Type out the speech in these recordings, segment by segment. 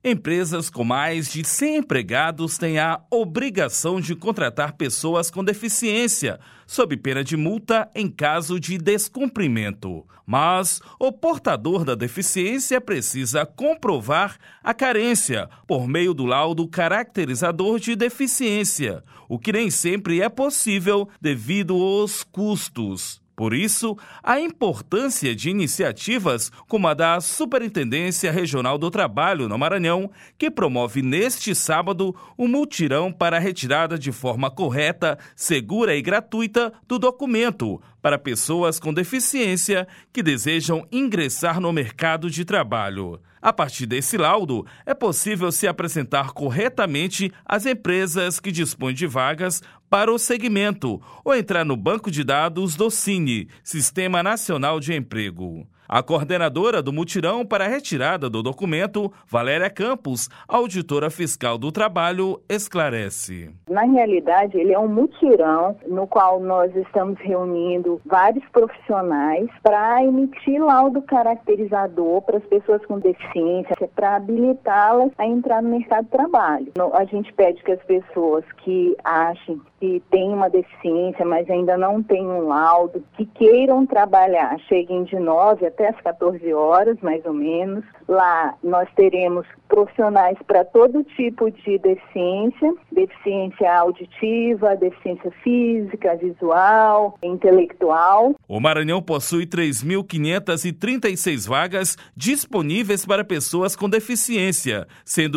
Empresas com mais de 100 empregados têm a obrigação de contratar pessoas com deficiência, sob pena de multa em caso de descumprimento. Mas o portador da deficiência precisa comprovar a carência por meio do laudo caracterizador de deficiência, o que nem sempre é possível devido aos custos. Por isso, a importância de iniciativas como a da Superintendência Regional do Trabalho no Maranhão, que promove neste sábado um mutirão para a retirada de forma correta, segura e gratuita do documento para pessoas com deficiência que desejam ingressar no mercado de trabalho. A partir desse laudo, é possível se apresentar corretamente às empresas que dispõem de vagas para o segmento ou entrar no banco de dados do SINE, Sistema Nacional de Emprego. A coordenadora do mutirão para a retirada do documento, Valéria Campos, auditora fiscal do trabalho, esclarece. Na realidade, ele é um mutirão no qual nós estamos reunindo vários profissionais para emitir laudo caracterizador para as pessoas com deficiência, para habilitá-las a entrar no mercado de trabalho. A gente pede que as pessoas que achem que têm uma deficiência, mas ainda não têm um laudo, que queiram trabalhar, cheguem de 9 até as 14 horas, mais ou menos. Lá nós teremos profissionais para todo tipo de deficiência auditiva, deficiência física, visual, intelectual. O Maranhão possui 3.536 vagas disponíveis para pessoas com deficiência, sendo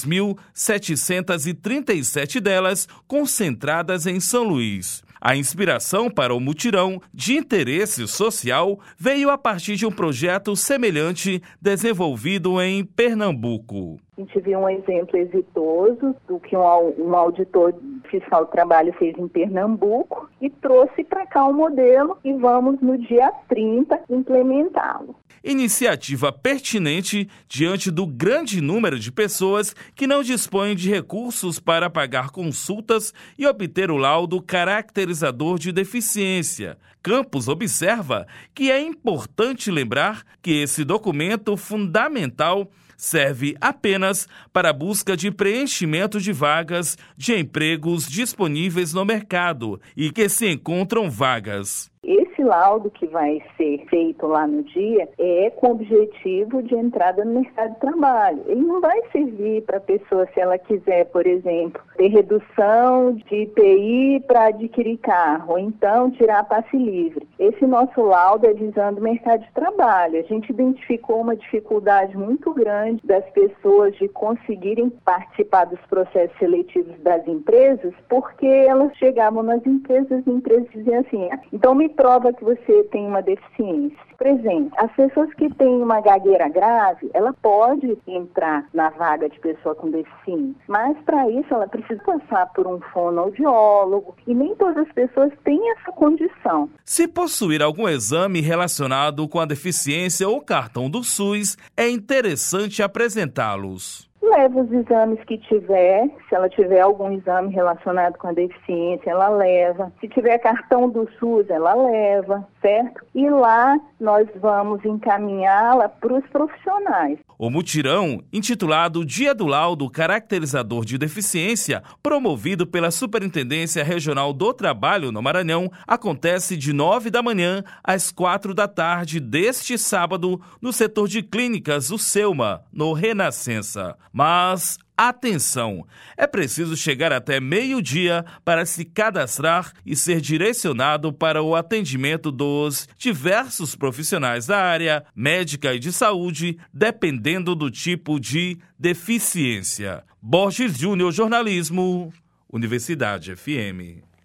2.737 delas concentradas em São Luís. A inspiração para o mutirão de interesse social veio a partir de um projeto semelhante desenvolvido em Pernambuco. A gente viu um exemplo exitoso do que um auditor fiscal do trabalho fez em Pernambuco e trouxe para cá o modelo e vamos no dia 30 implementá-lo. Iniciativa pertinente diante do grande número de pessoas que não dispõem de recursos para pagar consultas e obter o laudo caracterizador de deficiência. Campos observa que é importante lembrar que esse documento fundamental serve apenas para a busca de preenchimento de vagas de empregos disponíveis no mercado e que se encontram vagas. Esse laudo que vai ser feito lá no dia é com o objetivo de entrada no mercado de trabalho. Ele não vai servir para a pessoa, se ela quiser, por exemplo, ter redução de IPI para adquirir carro, ou então tirar passe livre. Esse nosso laudo é visando o mercado de trabalho. A gente identificou uma dificuldade muito grande das pessoas de conseguirem participar dos processos seletivos das empresas, porque elas chegavam nas empresas e as empresas diziam assim: então me prova que você tem uma deficiência. Por exemplo, as pessoas que têm uma gagueira grave, ela pode entrar na vaga de pessoa com deficiência, mas para isso ela precisa passar por um fonoaudiólogo e nem todas as pessoas têm essa condição. Se possuir algum exame relacionado com a deficiência ou cartão do SUS, é interessante apresentá-los. Leva os exames que tiver, se ela tiver algum exame relacionado com a deficiência, ela leva. Se tiver cartão do SUS, ela leva, certo? E lá nós vamos encaminhá-la para os profissionais. O mutirão, intitulado Dia do Laudo Caracterizador de Deficiência, promovido pela Superintendência Regional do Trabalho no Maranhão, acontece de 9 da manhã às 4 da tarde deste sábado no setor de clínicas, o SEUMA, no Renascença. Mas atenção! É preciso chegar até meio-dia para se cadastrar e ser direcionado para o atendimento dos diversos profissionais da área médica e de saúde, dependendo do tipo de deficiência. Borges Júnior, Jornalismo, Universidade FM.